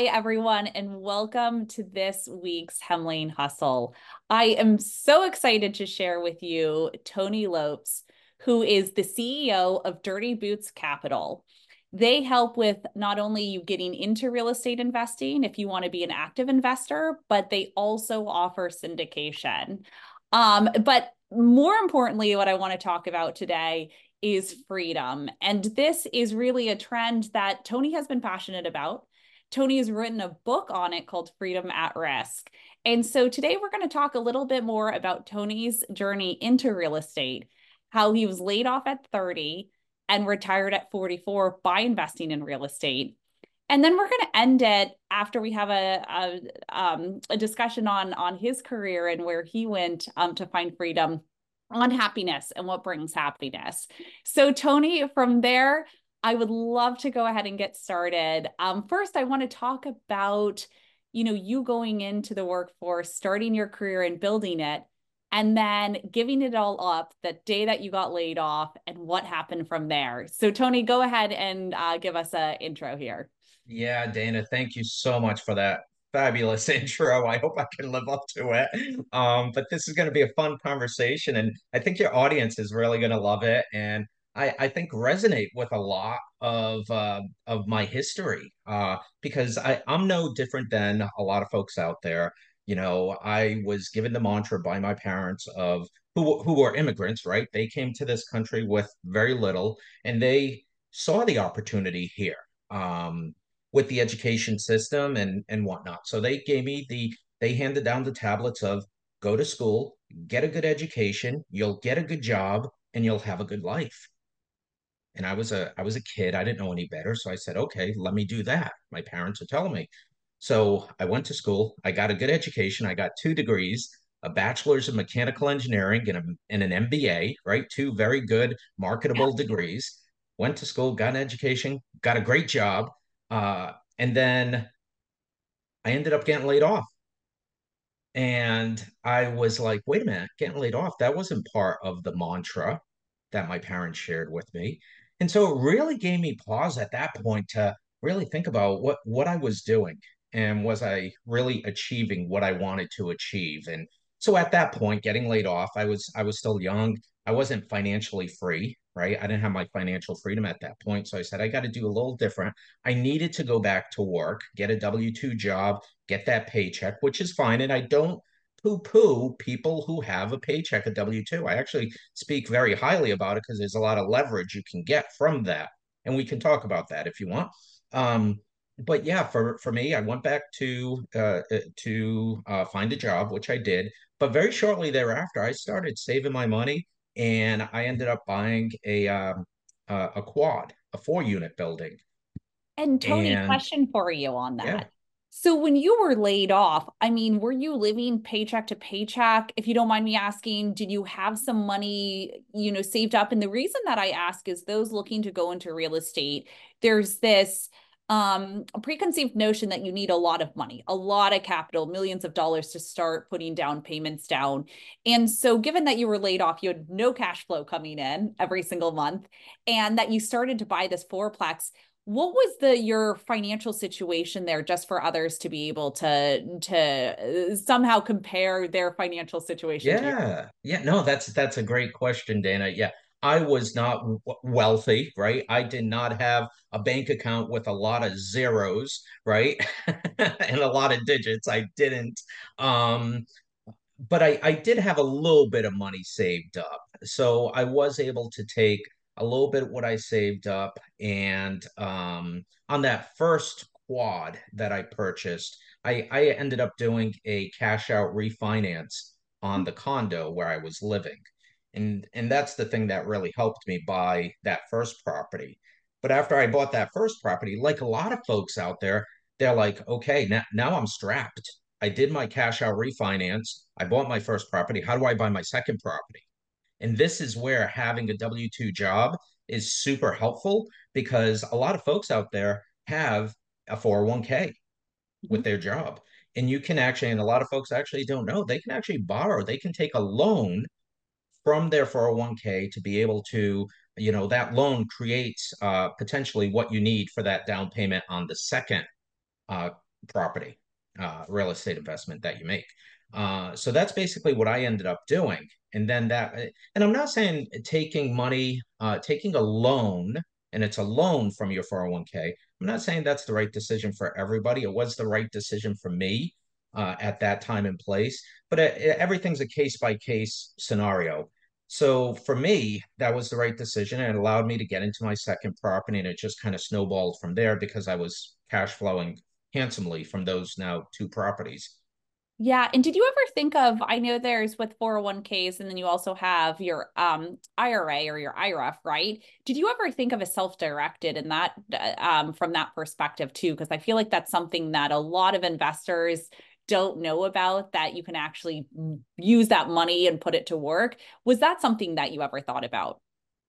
everyone, and welcome to this week's Hemlane Hustle. I am so excited to share with you Tony Lopes, who is the CEO of Dirty Boots Capital. They help with not only you getting into real estate investing if you want to be an active investor, but they also offer syndication. But more importantly, what I want to talk about today is freedom. And this is really a trend that Tony has been passionate about. Tony has written a book on it called Freedom at Risk. And so today we're going to talk a little bit more about Tony's journey into real estate, how he was laid off at 30 and retired at 44 by investing in real estate. And then we're going to end it after we have a discussion on his career and where he went to find freedom, on happiness and what brings happiness. So Tony, from there, I would love to go ahead and get started. First, I want to talk about, you going into the workforce, starting your career and building it, and then giving it all up the day that you got laid off and what happened from there. So Tony, go ahead and give us an intro here. Yeah, Dana, thank you so much for that fabulous intro. I hope I can live up to it. But this is going to be a fun conversation, and I think your audience is really going to love it, and I think resonate with a lot of my history. Because I'm no different than a lot of folks out there. I was given the mantra by my parents of who were immigrants, right? They came to this country with very little, and they saw the opportunity here. With the education system and whatnot. So they handed down the tablets of go to school, get a good education, you'll get a good job, and you'll have a good life. And I was a kid, I didn't know any better, so I said, okay, let me do that. My parents are telling me. So I went to school, I got a good education, I got 2 degrees, a bachelor's of mechanical engineering and an MBA, right? Two very good marketable degrees. Went to school, got an education, got a great job, and then I ended up getting laid off. And I was like, wait a minute, getting laid off, that wasn't part of the mantra that my parents shared with me. And so it really gave me pause at that point to really think about what I was doing and was I really achieving what I wanted to achieve. And so at that point, getting laid off, I was still young. I wasn't financially free, right? I didn't have my financial freedom at that point. So I said, I got to do a little different. I needed to go back to work, get a W-2 job, get that paycheck, which is fine. And I don't poo-poo people who have a paycheck, a W-2. I actually speak very highly about it because there's a lot of leverage you can get from that. And we can talk about that if you want. But yeah, for me, I went back to find a job, which I did. But very shortly thereafter, I started saving my money, and I ended up buying a quad, a 4 unit building. And Tony, And question for you on yeah, that. So when you were laid off, I mean, were you living paycheck to paycheck? If you don't mind me asking, did you have some money, saved up? And the reason that I ask is those looking to go into real estate, there's this preconceived notion that you need a lot of money, a lot of capital, millions of dollars to start putting down payments down. And so given that you were laid off, you had no cash flow coming in every single month, and that you started to buy this fourplex, what was your financial situation there, just for others to be able to somehow compare their financial situation to yours? yeah. No, that's a great question, Dana. Yeah, I was not wealthy, right? I did not have a bank account with a lot of zeros, right? And a lot of digits. I didn't. Um, but I did have a little bit of money saved up. So I was able to take a little bit of what I saved up and on that first quad that I purchased, I ended up doing a cash out refinance on the condo where I was living. And that's the thing that really helped me buy that first property. But after I bought that first property, like a lot of folks out there, they're like, okay, now I'm strapped. I did my cash out refinance. I bought my first property. How do I buy my second property? And this is where having a W-2 job is super helpful because a lot of folks out there have a 401k with their job. And you can actually, and a lot of folks actually don't know, they can actually borrow, they can take a loan from their 401k to be able to, that loan creates potentially what you need for that down payment on the second uh, property, real estate investment that you make. So that's basically what I ended up doing. And then and I'm not saying taking money, taking a loan, and it's a loan from your 401k. I'm not saying that's the right decision for everybody. It was the right decision for me at that time and place, but everything's a case by case scenario. So for me, that was the right decision, and it allowed me to get into my second property, and it just kind of snowballed from there because I was cash flowing handsomely from those now two properties. Yeah. And did you ever think of, I know there's with 401ks and then you also have your IRA or your IRA, right? Did you ever think of a self-directed and that from that perspective too? Because I feel like that's something that a lot of investors don't know about, that you can actually use that money and put it to work. Was that something that you ever thought about?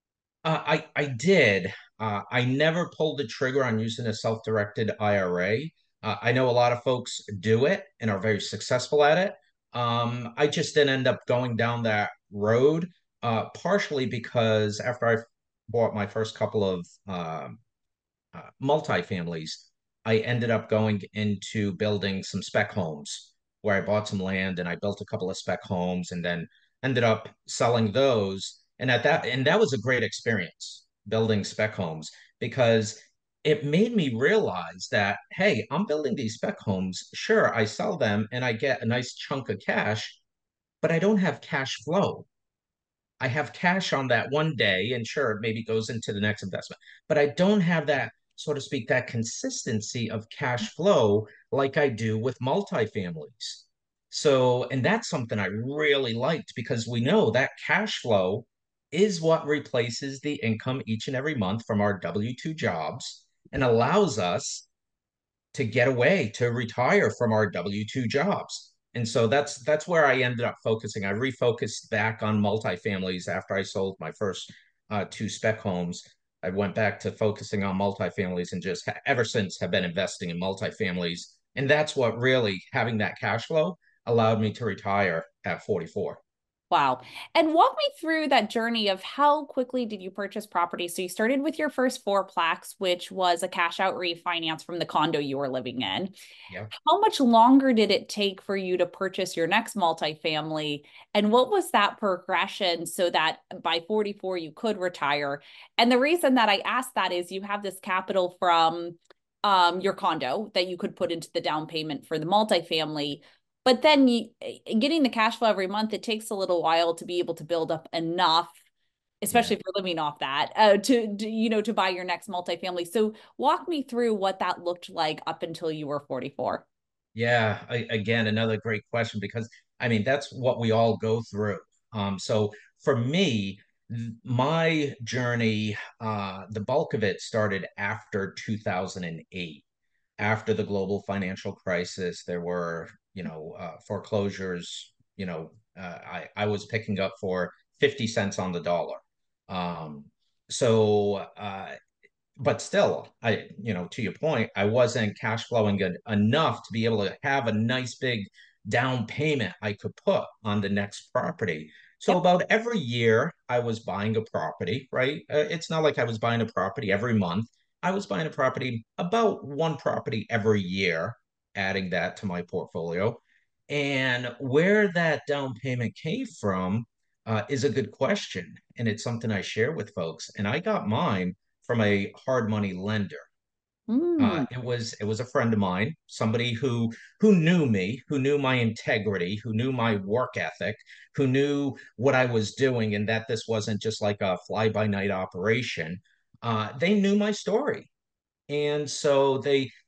I did. I never pulled the trigger on using a self-directed IRA. I know a lot of folks do it and are very successful at it. I just didn't end up going down that road, partially because after I bought my first couple of multifamilies, I ended up going into building some spec homes where I bought some land and I built a couple of spec homes and then ended up selling those. And that was a great experience building spec homes because it made me realize that, hey, I'm building these spec homes. Sure, I sell them and I get a nice chunk of cash, but I don't have cash flow. I have cash on that one day, and sure, it maybe goes into the next investment, but I don't have that, so to speak, that consistency of cash flow like I do with multifamilies. So, and that's something I really liked because we know that cash flow is what replaces the income each and every month from our W-2 jobs and allows us to get away, to retire from our W-2 jobs. And so that's where I ended up focusing. I refocused back on multifamilies after I sold my first two spec homes. I went back to focusing on multifamilies and just ever since have been investing in multifamilies. And that's what really having that cash flow allowed me to retire at 44. Wow. And walk me through that journey of how quickly did you purchase property? So you started with your first fourplex, which was a cash out refinance from the condo you were living in. Yeah. How much longer did it take for you to purchase your next multifamily? And what was that progression so that by 44 you could retire? And the reason that I asked that is you have this capital from your condo that you could put into the down payment for the multifamily. But then getting the cash flow every month, it takes a little while to be able to build up enough, Yeah. especially if you're living off that, to buy your next multifamily. So walk me through what that looked like up until you were 44. Yeah, again, another great question because I mean that's what we all go through. So for me, my journey, the bulk of it started after 2008, after the global financial crisis. There were, foreclosures. I was picking up for 50 cents on the dollar. Um, so but still, to your point, I wasn't cash flowing good enough to be able to have a nice big down payment I could put on the next property. So Yep. about every year, I was buying a property, right? It's not like I was buying a property every month. I was buying a property, about one property every year, adding that to my portfolio. And where that down payment came from is a good question. And it's something I share with folks. And I got mine from a hard money lender. Mm. It was a friend of mine, somebody who knew me, who knew my integrity, who knew my work ethic, who knew what I was doing, and that this wasn't just like a fly by night operation. They knew my story, and so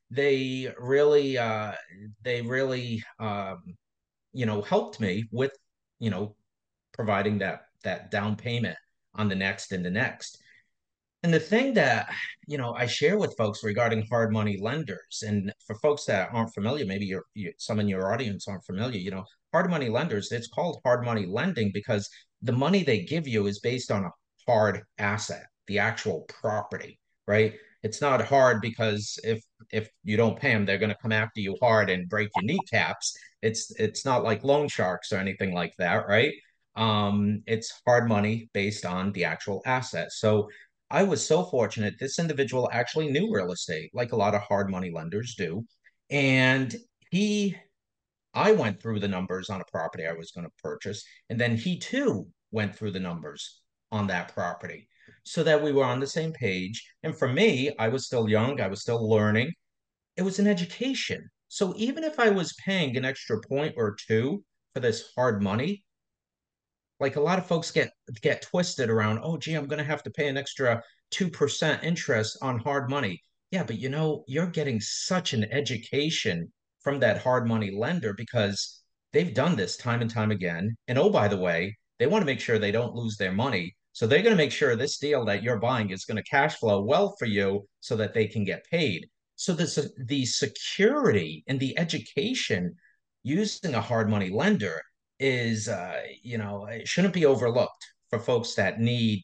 they really helped me with you know providing that down payment on the next and the next. And the thing that, I share with folks regarding hard money lenders, and for folks that aren't familiar, maybe some in your audience aren't familiar, hard money lenders, it's called hard money lending because the money they give you is based on a hard asset, the actual property, right? It's not hard because if you don't pay them, they're going to come after you hard and break your kneecaps. It's not like loan sharks or anything like that, right? It's hard money based on the actual asset. So I was so fortunate. This individual actually knew real estate, like a lot of hard money lenders do. And he I went through the numbers on a property I was going to purchase, and then he too went through the numbers on that property so that we were on the same page. And for me, I was still young, I was still learning. It was an education. So even if I was paying an extra point or two for this hard money, like a lot of folks get twisted around, oh gee, I'm going to have to pay an extra 2% interest on hard money. Yeah, but you're getting such an education from that hard money lender because they've done this time and time again. And oh, by the way, they want to make sure they don't lose their money. So they're going to make sure this deal that you're buying is going to cash flow well for you so that they can get paid. So the security and the education using a hard money lender is it shouldn't be overlooked for folks that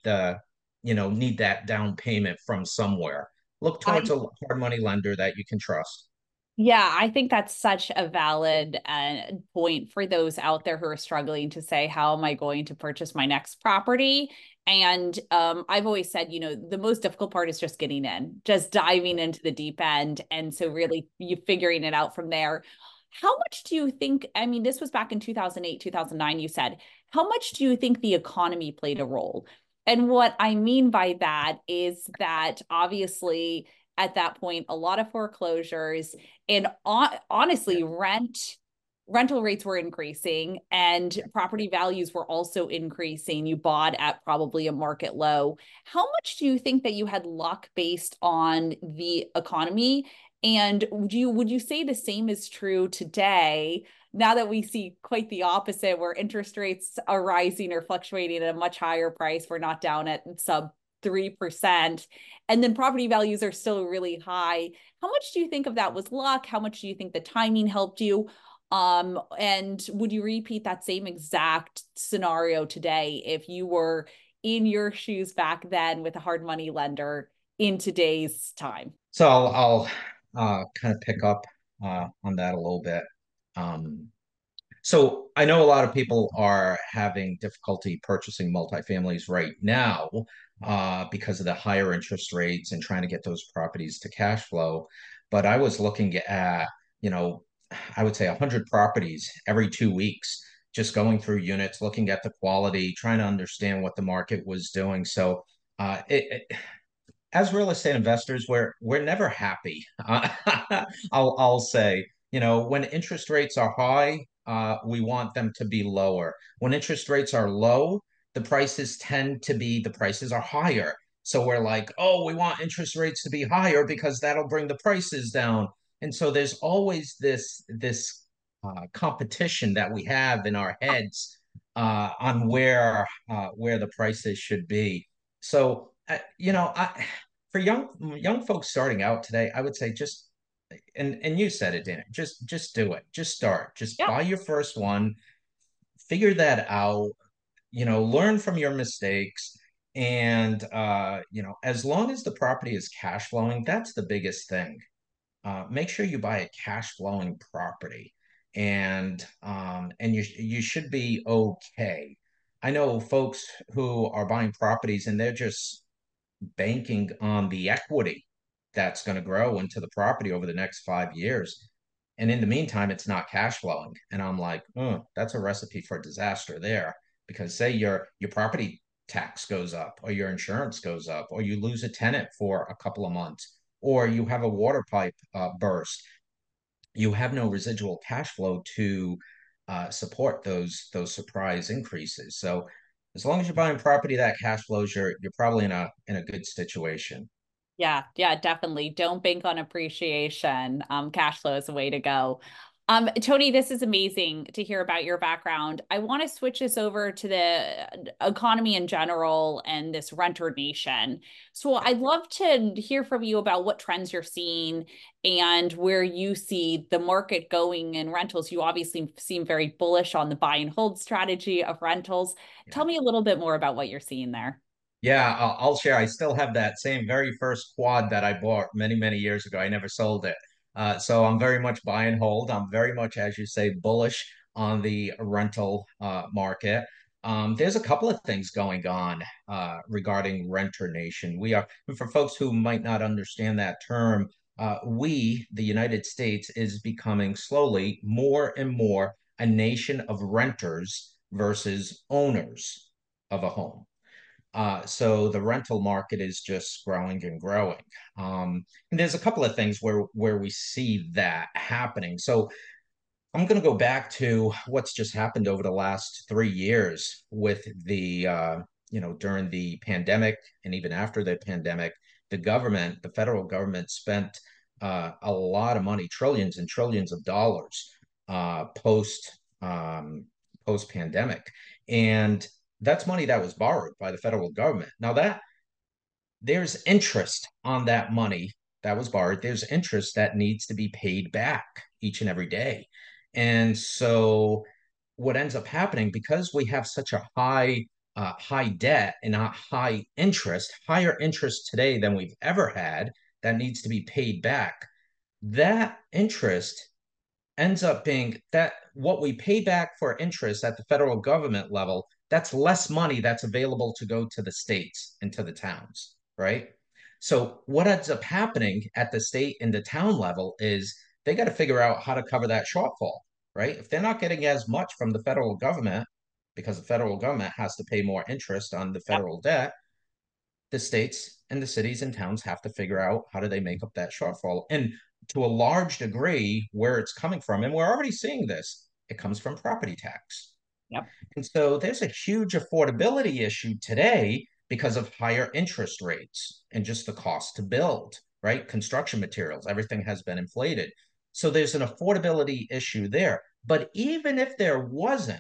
need that down payment from somewhere. Look towards a hard money lender that you can trust. Yeah, I think that's such a valid point for those out there who are struggling to say, how am I going to purchase my next property? And I've always said, the most difficult part is just getting in, just diving into the deep end. And so really you figuring it out from there. How much do you think, I mean, this was back in 2008, 2009, you said, how much do you think the economy played a role? And what I mean by that is that obviously at that point, a lot of foreclosures and honestly, rental rates were increasing and property values were also increasing. You bought at probably a market low. How much do you think that you had luck based on the economy? And would you say the same is true today? Now that we see quite the opposite, where interest rates are rising or fluctuating at a much higher price, we're not down at sub 3%. And then property values are still really high. How much do you think of that was luck? How much do you think the timing helped you? And would you repeat that same exact scenario today if you were in your shoes back then with a hard money lender in today's time? So I'll kind of pick up on that a little bit. Um, So I know a lot of people are having difficulty purchasing multifamilies right now because of the higher interest rates and trying to get those properties to cash flow. But I was looking at, you know, I would say 100 properties every 2 weeks, just going through units, looking at the quality, trying to understand what the market was doing. So as real estate investors, we're never happy. I'll say, when interest rates are high, we want them to be lower. When interest rates are low, the prices are higher. So we're like, oh, we want interest rates to be higher because that'll bring the prices down. And so there's always this competition that we have in our heads on where the prices should be. So for young folks starting out today, I would say just and you said it, Dana, just do it. Just start. Just Yeah. buy your first one, figure that out, learn from your mistakes. And as long as the property is cash flowing, that's the biggest thing. Make sure you buy a cash flowing property and you should be okay. I know folks who are buying properties and they're just banking on the equity that's going to grow into the property over the next 5 years. And in the meantime, it's not cash flowing. And I'm like, oh, that's a recipe for disaster there. Because say your property tax goes up, or your insurance goes up, or you lose a tenant for a couple of months, or you have a water pipe burst, you have no residual cash flow to support those surprise increases. So as long as you're buying property that cash flows, you're probably in a good situation. Yeah, yeah, definitely. Don't bank on appreciation. Cash flow is the way to go. Tony, this is amazing to hear about your background. I want to switch this over to the economy in general and this renter nation. So I'd love to hear from you about what trends you're seeing and where you see the market going in rentals. You obviously seem very bullish on the buy and hold strategy of rentals. Tell Yeah. me a little bit more about what you're seeing there. Yeah, I'll share. I still have that same very first quad that I bought many, many years ago. I never sold it. So I'm very much buy and hold. I'm very much, as you say, bullish on the rental market. There's a couple of things going on regarding Renter Nation. For folks who might not understand that term, we, the United States, is becoming slowly more and more a nation of renters versus owners of a home. So the rental market is just growing and growing. And there's a couple of things where we see that happening. So I'm going to go back to what's just happened over the last 3 years with during the pandemic and even after the pandemic, the federal government spent a lot of money, trillions and trillions of dollars post pandemic. And that's money that was borrowed by the federal government. Now that there's interest on that money that was borrowed. There's interest that needs to be paid back each and every day. And so what ends up happening because we have such a high debt and a high interest, higher interest today than we've ever had that needs to be paid back. That interest ends up being that what we pay back for interest at the federal government level, that's less money that's available to go to the states and to the towns, right? So what ends up happening at the state and the town level is they got to figure out how to cover that shortfall, right? If they're not getting as much from the federal government because the federal government has to pay more interest on the Yep. federal debt, the states and the cities and towns have to figure out how do they make up that shortfall. And to a large degree, where it's coming from, and we're already seeing this, it comes from property tax. Yep. And so there's a huge affordability issue today because of higher interest rates and just the cost to build, right? Construction materials, everything has been inflated. So there's an affordability issue there. But even if there wasn't,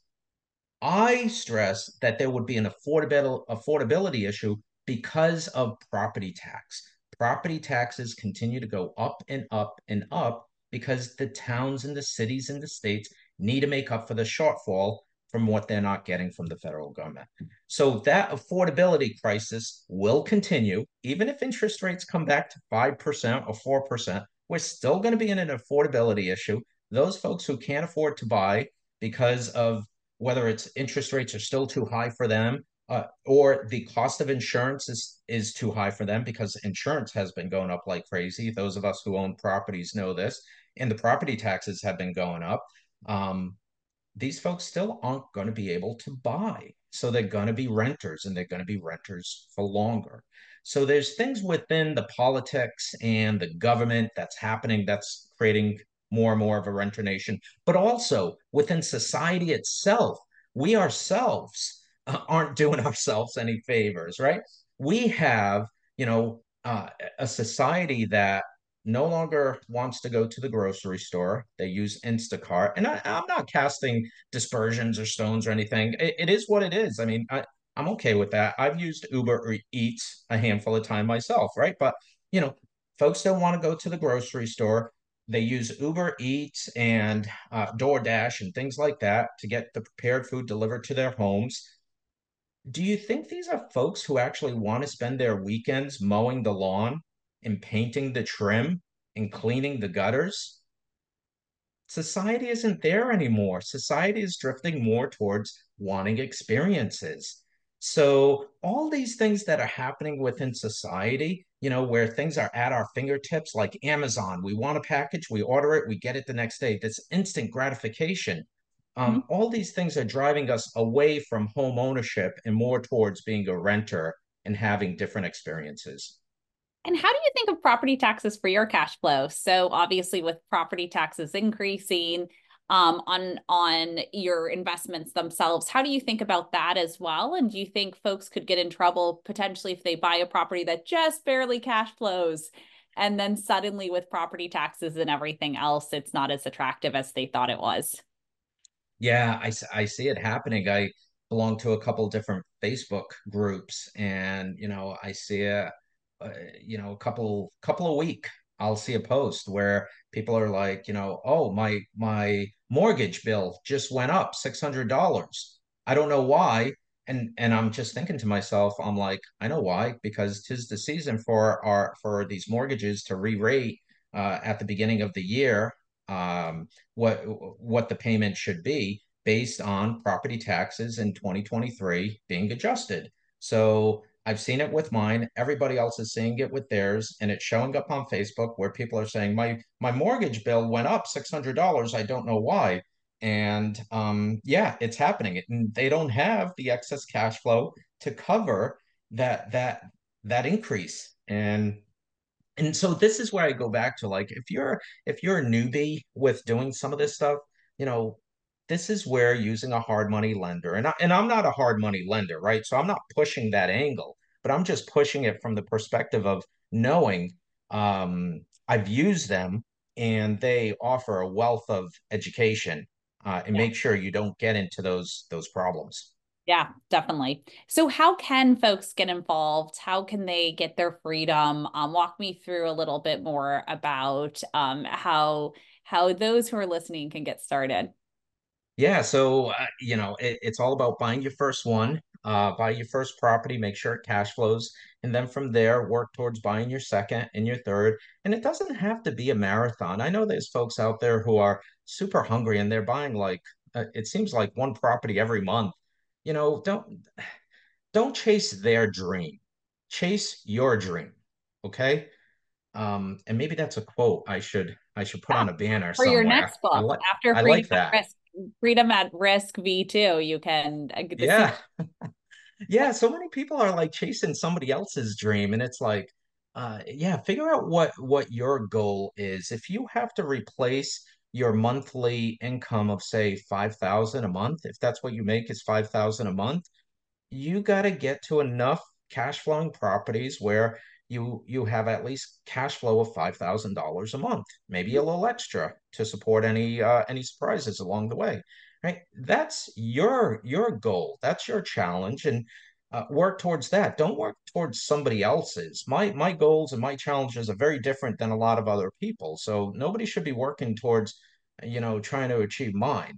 I stress that there would be an affordability issue because of property tax. Property taxes continue to go up and up and up because the towns and the cities and the states need to make up for the shortfall from what they're not getting from the federal government. So that affordability crisis will continue. Even if interest rates come back to 5% or 4%, we're still going to be in an affordability issue. Those folks who can't afford to buy because of whether it's interest rates are still too high for them, or the cost of insurance is too high for them because insurance has been going up like crazy. Those of us who own properties know this, and the property taxes have been going up. Um, these folks still aren't going to be able to buy. So they're going to be renters and they're going to be renters for longer. So there's things within the politics and the government that's happening that's creating more and more of a renter nation, but also within society itself, we ourselves aren't doing ourselves any favors, right? We have, you know, a society that no longer wants to go to the grocery store. They use Instacart. And I'm not casting dispersions or stones or anything. It is what it is. I mean, I'm okay with that. I've used Uber Eats a handful of time myself, right? But, you know, folks don't want to go to the grocery store. They use Uber Eats and DoorDash and things like that to get the prepared food delivered to their homes. Do you think these are folks who actually want to spend their weekends mowing the lawn and painting the trim and cleaning the gutters? Society isn't there anymore. Society is drifting more towards wanting experiences. So, all these things that are happening within society, where things are at our fingertips, like Amazon, we want a package, we order it, we get it the next day. This instant gratification. Mhm. All these things are driving us away from home ownership and more towards being a renter and having different experiences. And how do you think of property taxes for your cash flow? So obviously, with property taxes increasing on your investments themselves, how do you think about that as well? And do you think folks could get in trouble potentially if they buy a property that just barely cash flows, and then suddenly with property taxes and everything else, it's not as attractive as they thought it was? Yeah, I see it happening. I belong to a couple different Facebook groups, and I see a couple a week. I'll see a post where people are like, oh, my mortgage bill just went up $600. I don't know why, and I'm just thinking to myself, I'm like, I know why, because 'tis the season for these mortgages to re-rate at the beginning of the year. What the payment should be based on property taxes in 2023 being adjusted. So I've seen it with mine. Everybody else is seeing it with theirs, and it's showing up on Facebook where people are saying my mortgage bill went up $600. I don't know why. And yeah, it's happening. And they don't have the excess cash flow to cover that increase. And so this is where I go back to, like, if you're a newbie with doing some of this stuff, you know, this is where using a hard money lender, and I'm not a hard money lender, right? So I'm not pushing that angle, but I'm just pushing it from the perspective of knowing I've used them and they offer a wealth of education and Yeah. make sure you don't get into those problems. Yeah, definitely. So how can folks get involved? How can they get their freedom? Walk me through a little bit more about how those who are listening can get started. Yeah, so it's all about buying your first one, buy your first property, make sure it cash flows, and then from there work towards buying your second and your third. And it doesn't have to be a marathon. I know there's folks out there who are super hungry and they're buying like it seems like one property every month. Don't chase their dream. Chase your dream. Okay? And maybe that's a quote I should put Yeah. on a banner For your somewhere. next I book, like after I like that. Freedom at Risk V2, you can the C. Yeah. Yeah, so many people are like chasing somebody else's dream, and it's like, yeah, figure out what your goal is. If you have to replace your monthly income of say 5,000 a month, if that's what you make is 5,000 a month, you got to get to enough cash flowing properties where you have at least cash flow of $5,000 a month, maybe a little extra to support any surprises along the way. Right? That's your goal. That's your challenge, and work towards that. Don't work towards somebody else's. My goals and my challenges are very different than a lot of other people. So nobody should be working towards, trying to achieve mine.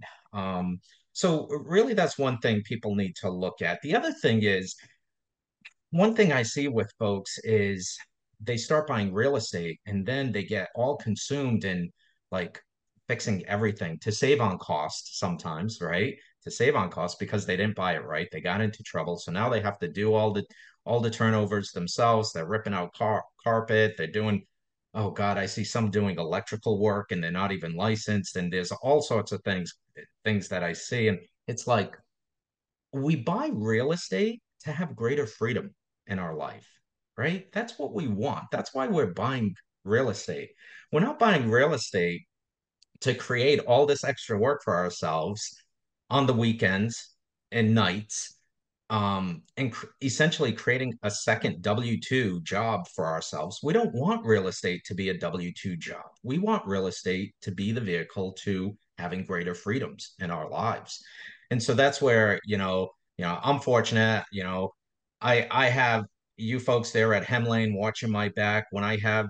So really, that's one thing people need to look at. The other thing is, one thing I see with folks is they start buying real estate and then they get all consumed in like fixing everything to save on cost sometimes, right? To save on cost because they didn't buy it right. They got into trouble. So now they have to do all the turnovers themselves. They're ripping out carpet. They're doing, oh God, I see some doing electrical work and they're not even licensed. And there's all sorts of things that I see. And it's like, we buy real estate to have greater freedom in our life, right? That's what we want. That's why we're buying real estate. We're not buying real estate to create all this extra work for ourselves on the weekends and nights, and essentially creating a second W-2 job for ourselves. We don't want real estate to be a W-2 job. We want real estate to be the vehicle to having greater freedoms in our lives. And so that's where, I'm fortunate, I have you folks there at Hemlane watching my back when I have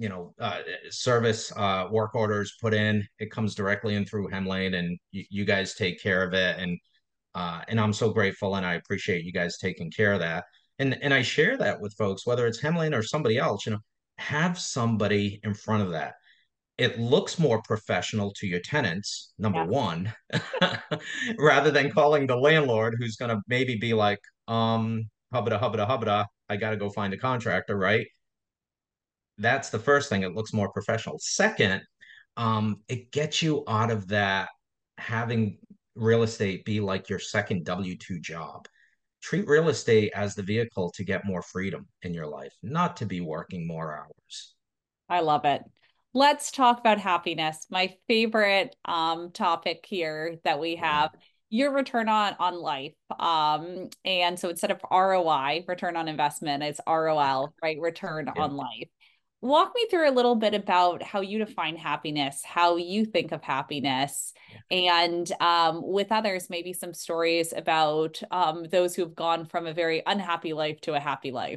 service work orders put in. It comes directly in through Hemlane, and you guys take care of it. And I'm so grateful, and I appreciate you guys taking care of that. And I share that with folks, whether it's Hemlane or somebody else. Have somebody in front of that. It looks more professional to your tenants, number Yeah, one, rather than calling the landlord who's going to maybe be like, hubba hubba hubba, I got to go find a contractor, right? That's the first thing. It looks more professional. Second, it gets you out of that having real estate be like your second W-2 job. Treat real estate as the vehicle to get more freedom in your life, not to be working more hours. I love it. Let's talk about happiness. My favorite topic here that we Yeah. have, your return on life. And so instead of ROI, return on investment, it's ROL, right? Return Yeah. on life. Walk me through a little bit about how you define happiness, how you think of happiness, and with others, maybe some stories about those who've gone from a very unhappy life to a happy life.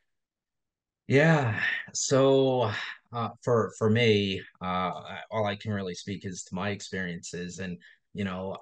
Yeah. So for me, all I can really speak is to my experiences, and you know,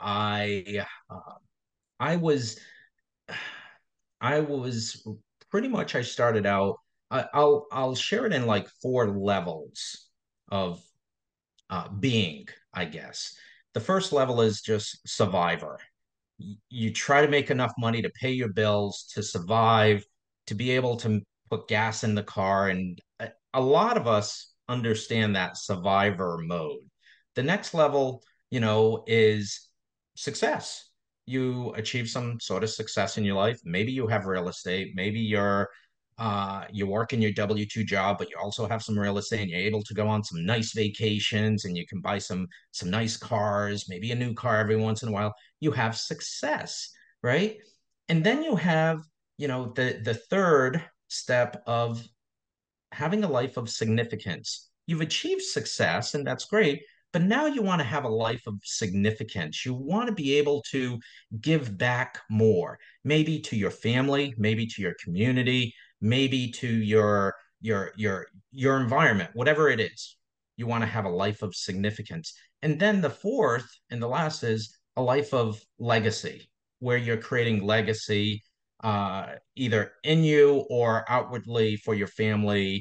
I was I was pretty much I started out. I'll share it in like four levels of being, I guess. The first level is just survivor. You try to make enough money to pay your bills, to survive, to be able to put gas in the car. And a lot of us understand that survivor mode. The next level, is success. You achieve some sort of success in your life. Maybe you have real estate. Maybe you work in your W-2 job, but you also have some real estate and you're able to go on some nice vacations and you can buy some nice cars, maybe a new car every once in a while. You have success, right? And then you have, the third step of having a life of significance. You've achieved success, and that's great. But now you want to have a life of significance. You want to be able to give back more, maybe to your family, maybe to your community, maybe to your environment, whatever it is. You want to have a life of significance. And then the fourth and the last is a life of legacy, where you're creating legacy either in you or outwardly for your family,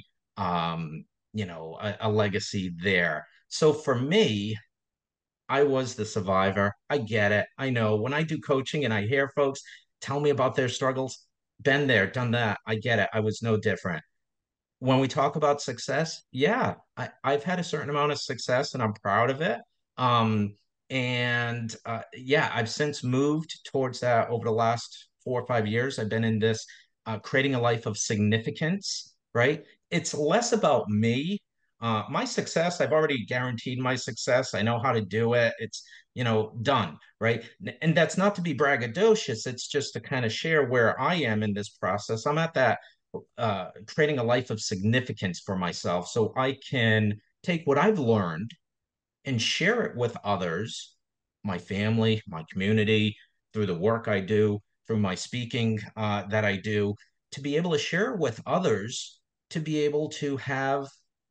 a legacy there. So for me, I was the survivor. I get it. I know when I do coaching and I hear folks tell me about their struggles, been there, done that. I get it. I was no different. When we talk about success, yeah, I've had a certain amount of success and I'm proud of it. Um, and yeah, I've since moved towards that over the last 4 or 5 years. I've been in this creating a life of significance, right? It's less about me. My success, I've already guaranteed my success. I know how to do it. It's, done, right? And that's not to be braggadocious. It's just to kind of share where I am in this process. I'm at that creating a life of significance for myself so I can take what I've learned and share it with others, my family, my community, through the work I do, through my speaking that I do, to be able to share it with others, to be able to have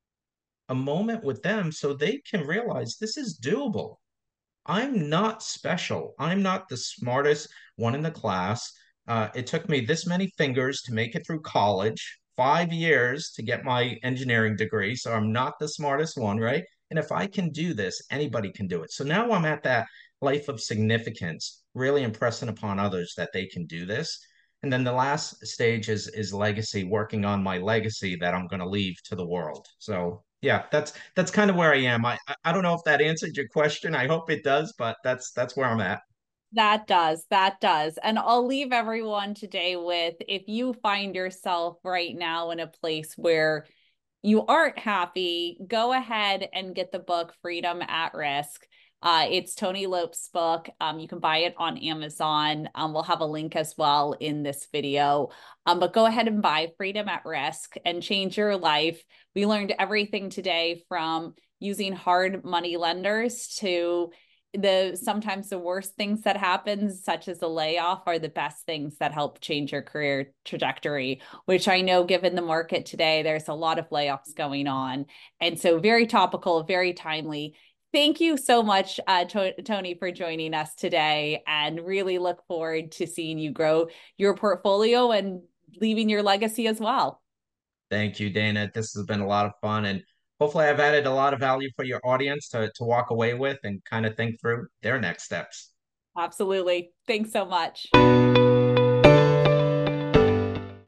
a moment with them so they can realize this is doable. I'm not special. I'm not the smartest one in the class. It took me this many fingers to make it through college, 5 years to get my engineering degree. So I'm not the smartest one, right? And if I can do this, anybody can do it. So now I'm at that life of significance, really impressing upon others that they can do this. And then the last stage is legacy, working on my legacy that I'm going to leave to the world. So yeah, that's kind of where I am. I don't know if that answered your question. I hope it does, but that's where I'm at. That does. That does. And I'll leave everyone today with, if you find yourself right now in a place where you aren't happy, go ahead and get the book Freedom at Risk. It's Tony Lope's book. You can buy it on Amazon. We'll have a link as well in this video. But go ahead and buy Freedom at Risk and change your life. We learned everything today, from using hard money lenders to sometimes the worst things that happen, such as a layoff, are the best things that help change your career trajectory, which I know, given the market today, there's a lot of layoffs going on. And so very topical, very timely. Thank you so much, Tony, for joining us today, and really look forward to seeing you grow your portfolio and leaving your legacy as well. Thank you, Dana. This has been a lot of fun, and hopefully I've added a lot of value for your audience to walk away with and kind of think through their next steps. Absolutely. Thanks so much.